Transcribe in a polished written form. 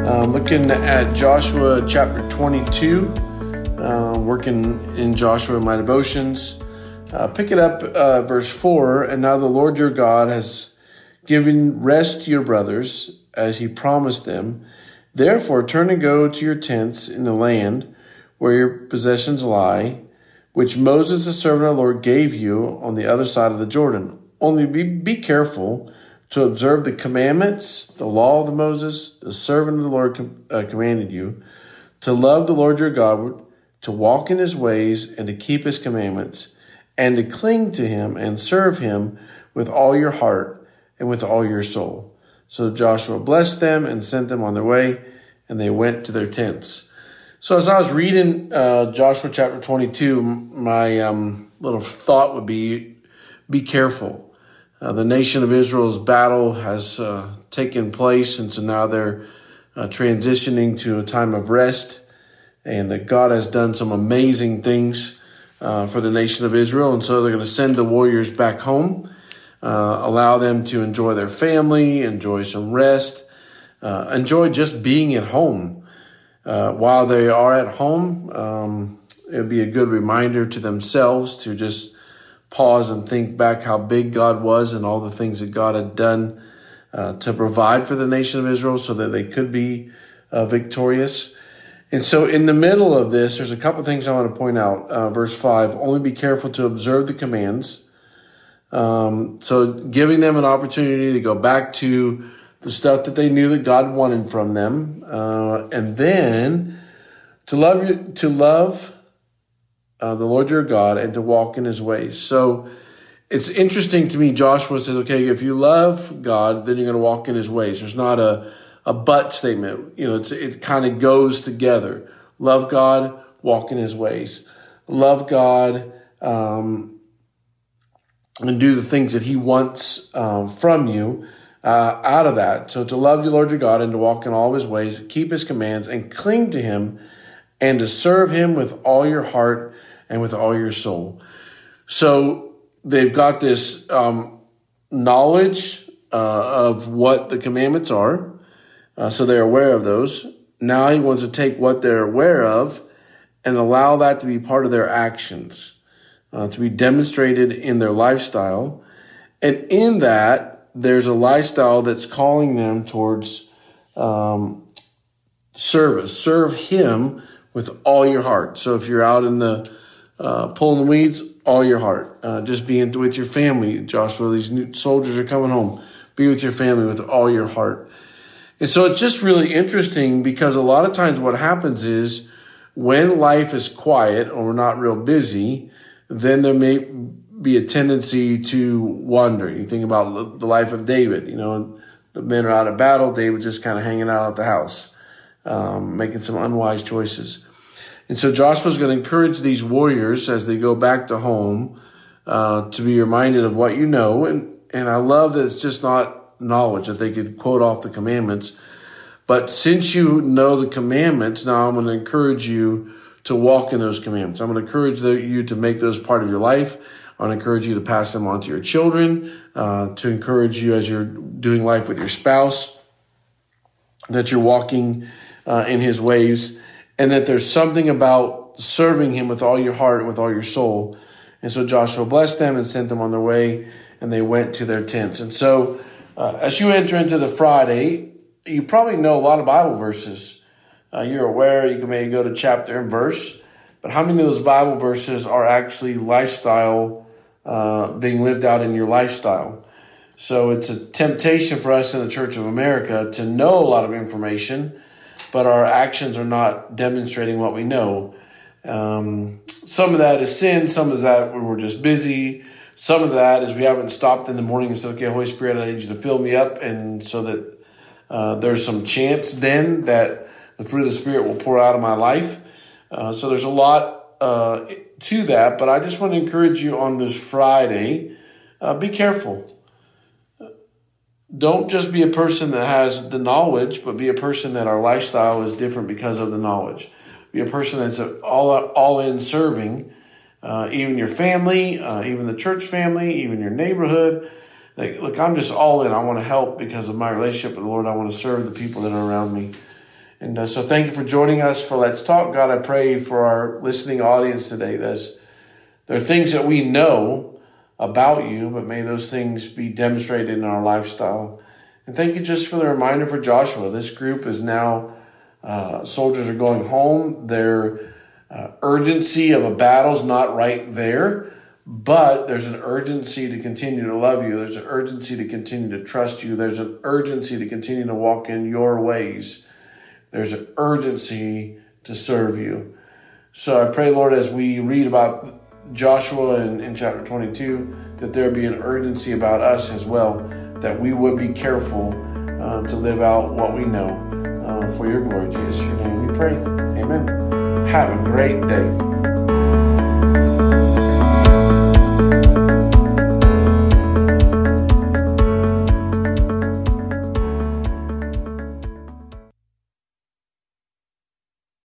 Looking at Joshua chapter 22, working in Joshua in my devotions. Pick it up, verse 4. And now the Lord your God has given rest to your brothers, as he promised them. Therefore turn and go to your tents in the land where your possessions lie, which Moses the servant of the Lord gave you on the other side of the Jordan. Only be careful to observe the commandments, the law of Moses, the servant of the Lord commanded you, to love the Lord your God, to walk in his ways, and to keep his commandments, and to cling to him and serve him with all your heart and with all your soul. So Joshua blessed them and sent them on their way, and they went to their tents. So as I was reading Joshua chapter 22, my little thought would be careful. The nation of Israel's battle has taken place, and so now they're transitioning to a time of rest. And that God has done some amazing things for the nation of Israel, and so they're going to send the warriors back home, allow them to enjoy their family, enjoy some rest, enjoy just being at home. While they are at home, it would be a good reminder to themselves to just pause and think back how big God was and all the things that God had done to provide for the nation of Israel so that they could be victorious. And so in the middle of this, there's a couple of things I want to point out. Verse 5, only be careful to observe the commands. So giving them an opportunity to go back to the stuff that they knew that God wanted from them. And then to love the Lord your God and to walk in his ways. So it's interesting to me, Joshua says, okay, if you love God, then you're going to walk in his ways. There's not a but statement. You know, it kind of goes together. Love God, walk in his ways. Love God, and do the things that he wants from you out of that. So to love the Lord your God and to walk in all of his ways, keep his commands and cling to him and to serve him with all your heart and with all your soul. So they've got this knowledge of what the commandments are. So they're aware of those. Now he wants to take what they're aware of and allow that to be part of their actions, to be demonstrated in their lifestyle. And in that, there's a lifestyle that's calling them towards service. Serve him with all your heart. So if you're out in the pulling the weeds, all your heart. Just being with your family. Joshua, these new soldiers are coming home. Be with your family with all your heart. And so it's just really interesting because a lot of times what happens is when life is quiet or we're not real busy, then there may be a tendency to wander. You think about the life of David. You know, the men are out of battle. David just kind of hanging out at the house, making some unwise choices. And so Joshua's going to encourage these warriors as they go back to home to be reminded of what you know. And I love that it's just not knowledge, that they could quote off the commandments. But since you know the commandments, now I'm going to encourage you to walk in those commandments. I'm going to encourage you to make those part of your life. I want to encourage you to pass them on to your children, to encourage you as you're doing life with your spouse, that you're walking in his ways, and that there's something about serving him with all your heart and with all your soul. And so Joshua blessed them and sent them on their way, and they went to their tents. And so as you enter into the Friday, you probably know a lot of Bible verses. You're aware, you can maybe go to chapter and verse, but how many of those Bible verses are actually lifestyle being lived out in your lifestyle? So it's a temptation for us in the Church of America to know a lot of information, but our actions are not demonstrating what we know. Some of that is sin. Some of that we're just busy. Some of that is we haven't stopped in the morning and said, okay, Holy Spirit, I need you to fill me up. And so that there's some chance then that the fruit of the Spirit will pour out of my life. So there's a lot to that. But I just want to encourage you on this Friday, be careful. Don't just be a person that has the knowledge, but be a person that our lifestyle is different because of the knowledge. Be a person that's all in serving, even your family, even the church family, even your neighborhood. Like, look, I'm just all in. I want to help because of my relationship with the Lord. I want to serve the people that are around me. And so thank you for joining us for Let's Talk. God, I pray for our listening audience today. There are things that we know about you, but may those things be demonstrated in our lifestyle. And thank you just for the reminder for Joshua. This group is now, soldiers are going home. Their urgency of a battle is not right there, but there's an urgency to continue to love you. There's an urgency to continue to trust you. There's an urgency to continue to walk in your ways. There's an urgency to serve you. So I pray, Lord, as we read about Joshua in chapter 22, that there be an urgency about us as well, that we would be careful to live out what we know for your glory, Jesus. In your name we pray. Amen. Have a great day.